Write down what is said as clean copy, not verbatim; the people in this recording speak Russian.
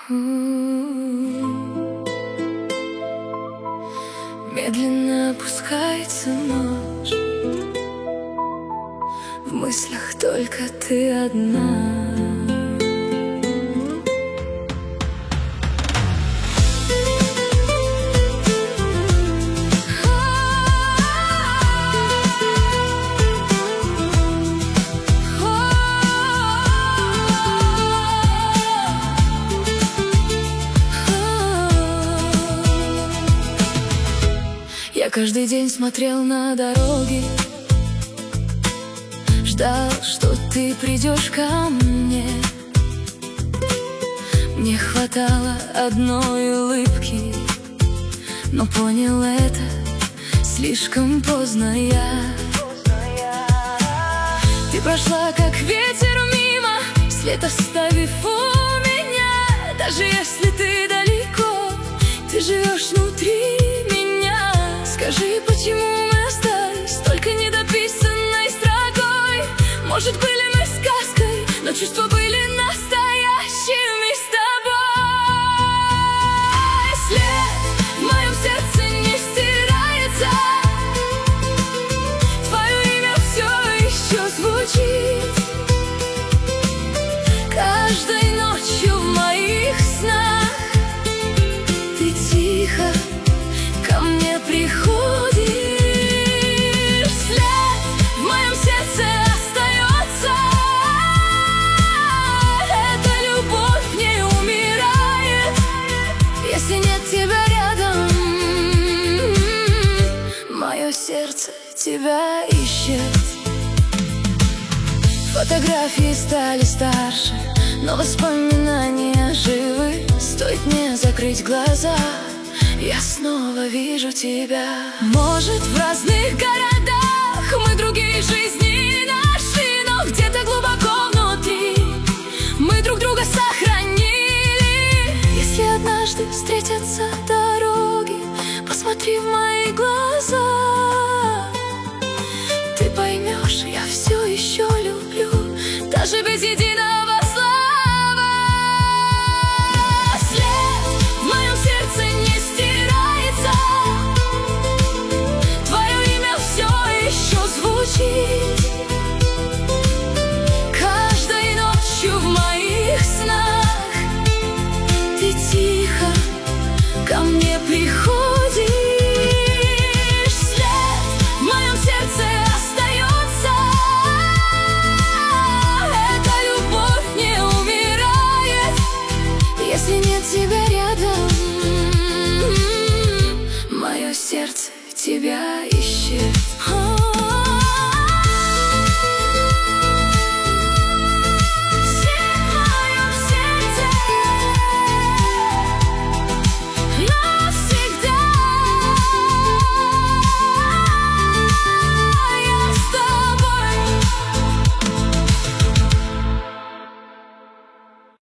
Медленно опускается ночь, в мыслях только ты одна. Я каждый день смотрел на дороги, ждал, что ты придешь ко мне. Мне хватало одной улыбки, но понял это слишком поздно я. Ты прошла, как ветер мимо, след оставив у меня. Даже если ты далеко, ты живешь внутри меня. Скажи, почему мы остались только недописанной строкой? Может, были мы сказкой, но чувства были настоящими с тобой. След в моем сердце не стирается, твое имя все еще звучит. Каждой ночью в моих снах ты тихо ко мне приходишь. След в моем сердце остается, эта любовь не умирает, если нет тебя рядом. Мое сердце тебя ищет. Фотографии стали старше, но воспоминания живы. Стоит мне закрыть глаза, я снова вижу тебя. Может, в разных городах мы другие жизни нашли, но где-то глубоко внутри мы друг друга сохранили. Если однажды встретятся дороги, посмотри в мои глаза, ты поймешь, я все еще люблю, даже без единого слова. След в моем сердце не стирается, твое имя все еще звучит. Каждой ночью в моих снах ты тихо ко мне приходишь. След в моем сердце остается, эта любовь не умирает, если нет тебя рядом. Мое сердце тебя ищет.